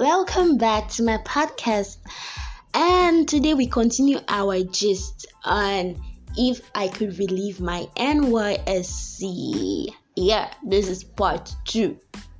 welcome back to my podcast. And today we continue our gist on if I could relive my NYSC. Yeah, this is part 2.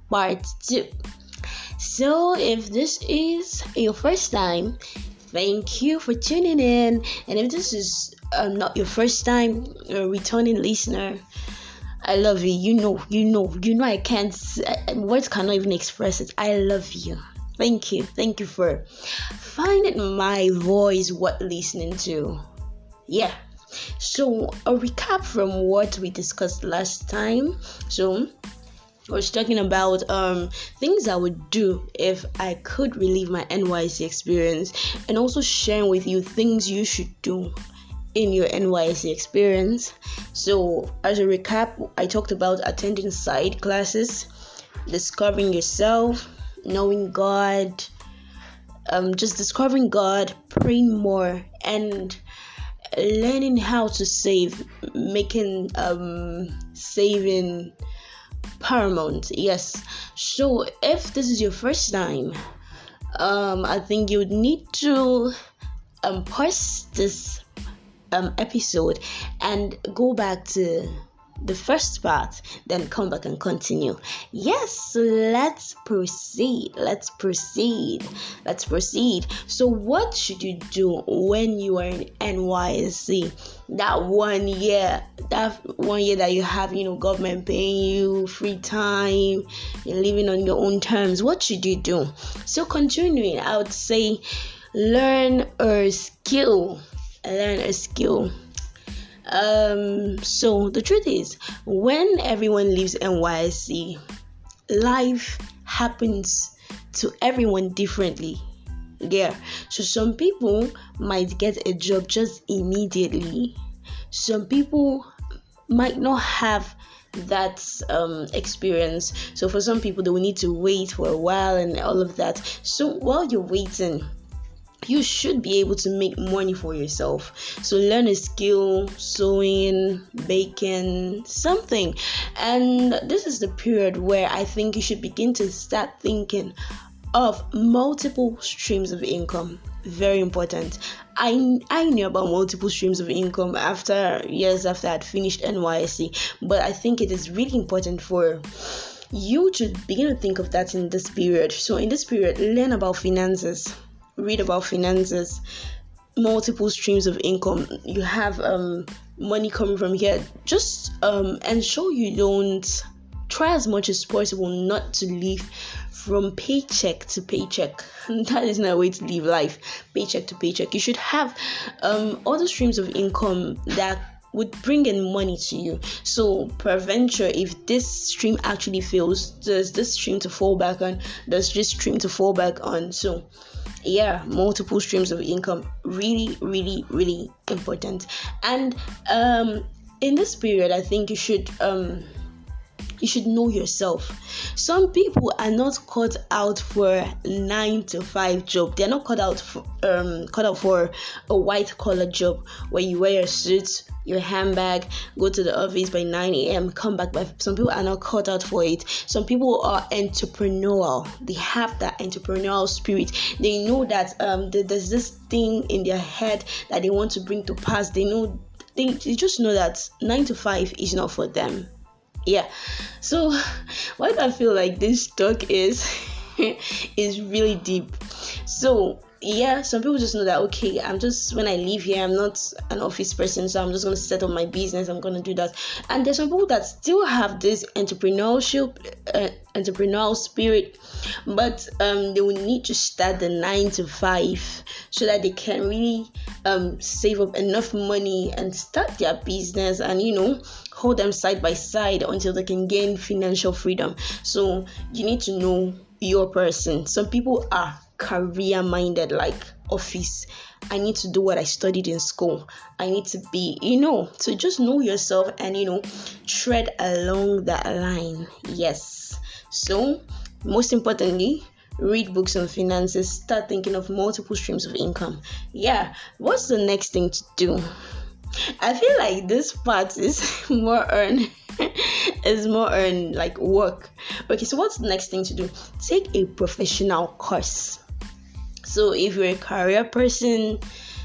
So, if this is your first time, thank you for tuning in. And if this is not your first time, you're a returning listener, I love you. You know. I can't. Words cannot even express it. I love you. Thank you for finding my voice worth listening to. Yeah. So a recap from what we discussed last time. So I was talking about things I would do if I could relive my NYSC experience, and also sharing with you things you should do in your NYSC experience. So as a recap, I talked about attending side classes, discovering yourself, knowing God, just discovering God, praying more, and learning how to save, making saving paramount. Yes. So if this is your first time, I think you would need to pause this episode and go back to the first part, then come back and continue. Yes, let's proceed. So what should you do when you are in NYSC? That one year that you have, government paying you, free time, you're living on your own terms. What should you do? So continuing, I would say learn a skill. So the truth is, when everyone leaves NYSC, life happens to everyone differently. Yeah. So some people might get a job just immediately. Some people might not have that experience. So for some people, they will need to wait for a while and all of that. So while you're waiting, you should be able to make money for yourself. So learn a skill, sewing, baking, something. And this is the period where I think you should begin to start thinking of multiple streams of income. Very important. I knew about multiple streams of income after I'd finished NYSC, but I think it is really important for you to begin to think of that in this period. So in this period, learn about finances. Read about finances, multiple streams of income. You have money coming from here. Just ensure you don't try as much as possible not to live from paycheck to paycheck. That is not a way to live life, paycheck to paycheck. You should have other streams of income that would bring in money to you. So peradventure, if this stream actually fails, there's this stream to fall back on, there's this stream to fall back on. So yeah, multiple streams of income, really important. And in this period, I think you should know yourself. Some people are not cut out for 9 to 5 job. They're not cut out for a white collar job where you wear your suit, your handbag, go to the office by 9 a.m., come back by. Some people are not cut out for it. Some people are entrepreneurial. They have that entrepreneurial spirit. They know that there's this thing in their head that they want to bring to pass. They just know that 9 to 5 is not for them. Yeah. So why do I feel like this talk is really deep? So yeah, some people just know that, okay, when I leave here, I'm not an office person, so I'm just going to set up my business, I'm going to do that. And there's some people that still have this entrepreneurial spirit, but they will need to start the 9 to 5 so that they can really save up enough money and start their business and, hold them side by side until they can gain financial freedom. So you need to know your person. Some people are career minded, like office. I need to do what I studied in school. I need to be, so just know yourself and, tread along that line. Yes. So most importantly, read books on finances. Start thinking of multiple streams of income. Yeah. What's the next thing to do? I feel like this part is more on It's more on like work. Okay, so what's the next thing to do? Take a professional course. So if you're a career person,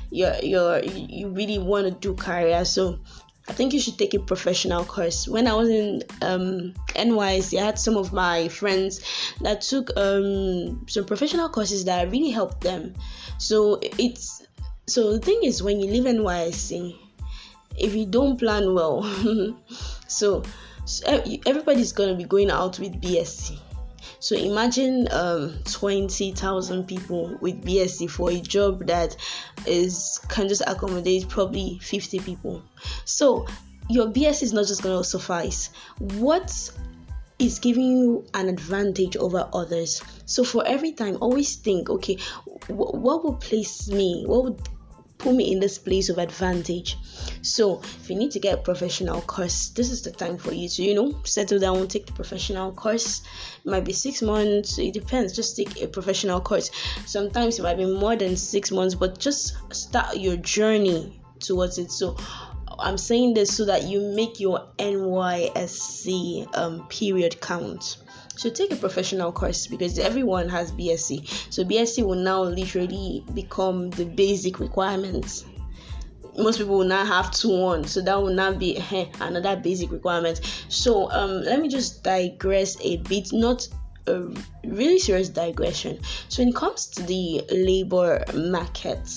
you really want to do career, so I think you should take a professional course. When I was in NYSC, I had some of my friends that took some professional courses that really helped them. So the thing is, when you leave NYSC, if you don't plan well, so everybody's gonna be going out with BSc. So imagine 20,000 people with BSc for a job that can just accommodate probably 50 people. So your BSc is not just going to suffice. What is giving you an advantage over others? So for every time, always think, okay, what will place me? What would put me in this place of advantage? So if you need to get a professional course, this is the time for you to settle down, take the professional course. It might be 6 months, it depends. Just take a professional course. Sometimes it might be more than 6 months, but just start your journey towards it. So I'm saying this so that you make your NYSC period count. So take a professional course, because everyone has BSc. So BSc will now literally become the basic requirements. Most people will now have 2-1, so that will not be another basic requirement. So let me just digress a bit, not a really serious digression. So when it comes to the labor market,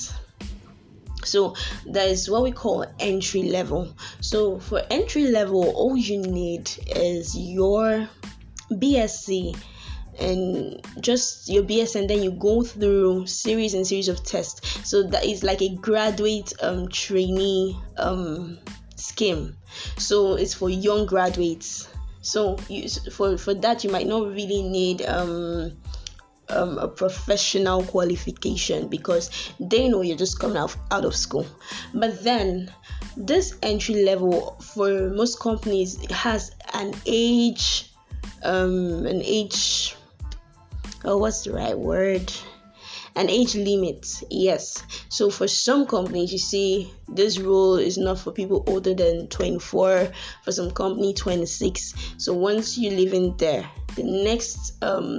so that is what we call entry level. So for entry level, all you need is your BSc and just your BS, and then you go through series and series of tests. So that is like a graduate trainee scheme. So it's for young graduates. So for that you might not really need a professional qualification, because they know you're just coming out of school. But then this entry level, for most companies, it has an age what's the right word? An age limit. Yes. So for some companies, you see, this role is not for people older than 24. For some company, 26. So once you live in there, the next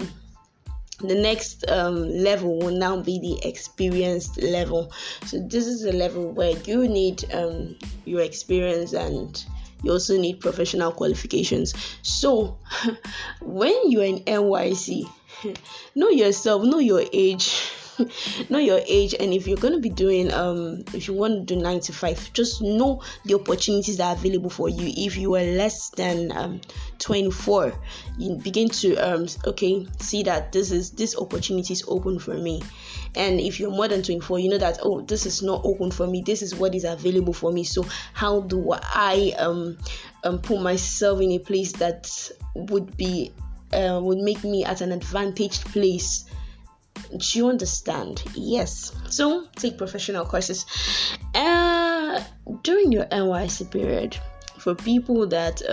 level will now be the experienced level. So this is a level where you need your experience, and you also need professional qualifications. So when you're in NYSC, know yourself, know your age. Know your age, and if you're going to be doing if you want to do 9 to 5, just know the opportunities that are available for you. If you are less than 24, you begin to see that this opportunity is open for me. And if you're more than 24, you know that, oh, this is not open for me, this is what is available for me. So how do I put myself in a place that would make me at an advantaged place? Do you understand? Yes. So take professional courses during your NYSC period. For people that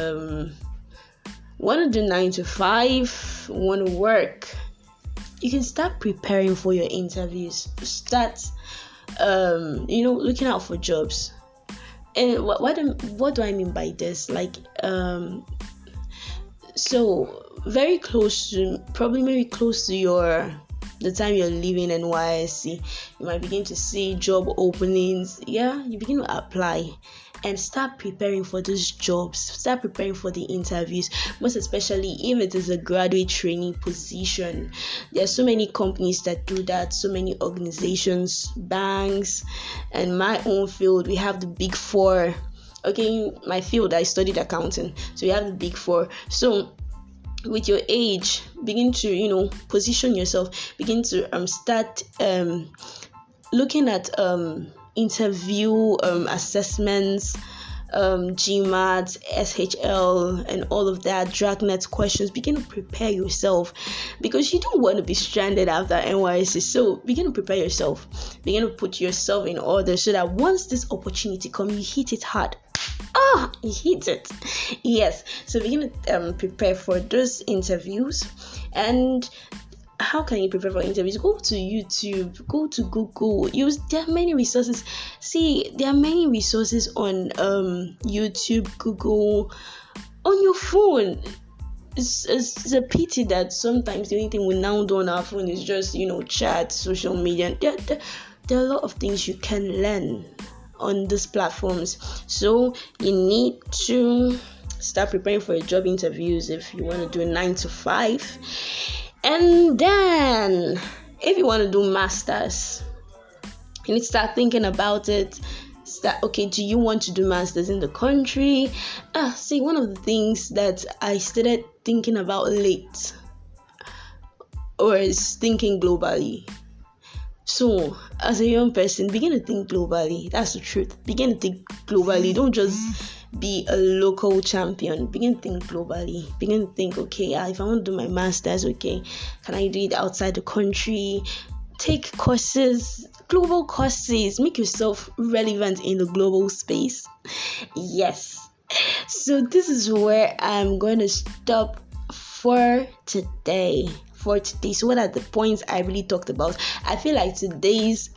want to do 9 to 5, want to work, you can start preparing for your interviews. Start looking out for jobs. And what do I mean by this? Like so very close to the time you're leaving NYSC, you might begin to see job openings. You begin to apply and start preparing for those jobs. Start preparing for the interviews, most especially if it is a graduate training position. There are so many companies that do that, so many organizations, banks, and my own field, we have the Big Four. Okay, my field, I studied accounting, so we have the Big Four. So with your age, begin to position yourself, begin to start looking at interview assessments, GMAT, SHL, and all of that, Dragnet questions. Begin to prepare yourself, because you don't want to be stranded after NYSC. So begin to prepare yourself, begin to put yourself in order, so that once this opportunity comes, you hit it hard. You hit it. Yes. So begin to prepare for those interviews, and how can you prepare for interviews? Go to YouTube, go to Google. There are many resources. See, there are many resources on YouTube, Google, on your phone. It's a pity that sometimes the only thing we now do on our phone is just, chat, social media. There are a lot of things you can learn on these platforms. So you need to start preparing for your job interviews if you want to do a 9 to 5. And then if you want to do masters, you need to start thinking about it. Do you want to do masters in the country? See, one of the things that I started thinking about late was thinking globally. So as a young person, begin to think globally. That's the truth. Begin to think globally. Don't just be a local champion. Begin to think globally. Begin to think, okay, if I want to do my masters, okay, can I do it outside the country? Take courses, global courses. Make yourself relevant in the global space. Yes. So this is where I'm going to stop for today. So what are the points I really talked about? I feel like today's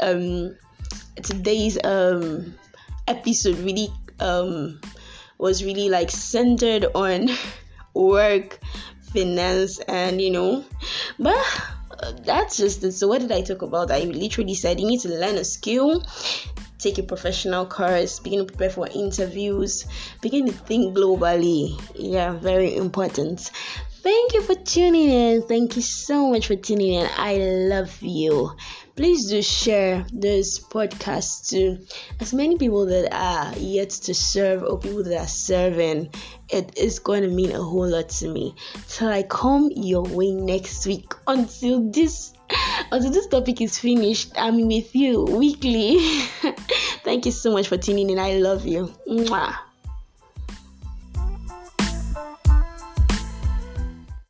episode really was really like centered on work, finance, and but that's just it. So what did I talk about? I literally said you need to learn a skill, take a professional course, begin to prepare for interviews, begin to think globally. Yeah, very important. Thank you for tuning in. Thank you so much for tuning in. I love you. Please do share this podcast to as many people that are yet to serve or people that are serving. It is going to mean a whole lot to me. Till I come your way next week. Until this topic is finished, I'm with you weekly. Thank you so much for tuning in. I love you. Mwah.